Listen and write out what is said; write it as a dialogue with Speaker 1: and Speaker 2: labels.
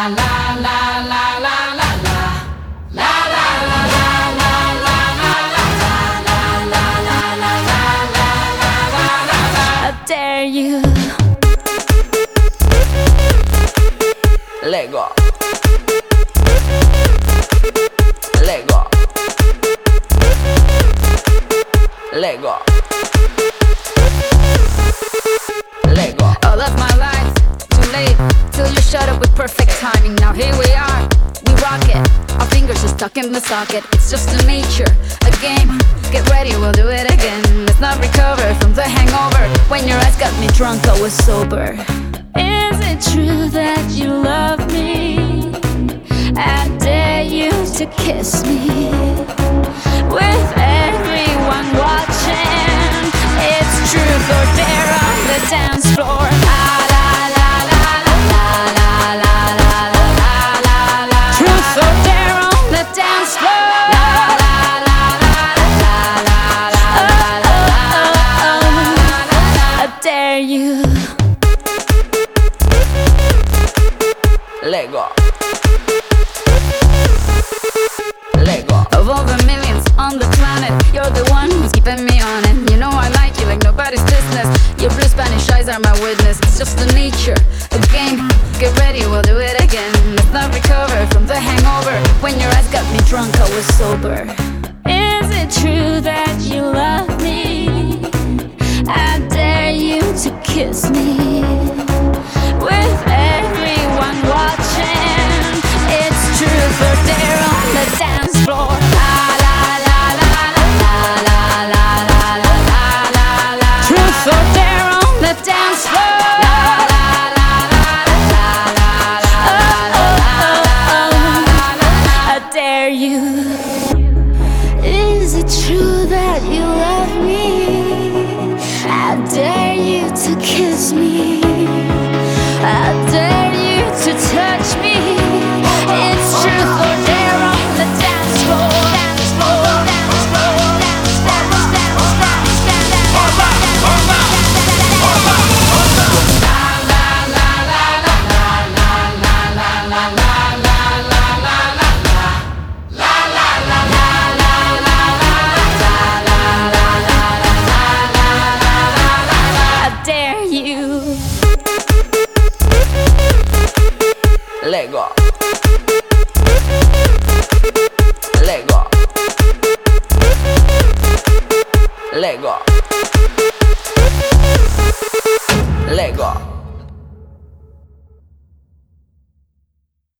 Speaker 1: How dare you?
Speaker 2: Let go. Let go. Let go. Let go.
Speaker 1: All of my life, too late, till you shut up with perfect timing. Now here we are, we rock it. Our fingers are stuck in the socket. It's just a nature, a game. Get ready, we'll do it again. Let's not recover from the hangover. When your eyes got me drunk, I was sober. Is it true that you love me? I dare you to kiss me. With everyone watching, it's truth or dare on the dance floor. La la la la la la la la la la la. Truth or dare on the dance floor. La la la la la la la la. I dare you.
Speaker 2: Let go. Let go.
Speaker 1: Of all the millions on the planet, you're the one who's keeping me on it. You know I like you like nobody's business. Your blue Spanish eyes are my witness. It's just a nature, a game. Get ready, we'll do it again. Let's not recover from the hangover. When your eyes got me drunk, I was sober. Is it true that you love me?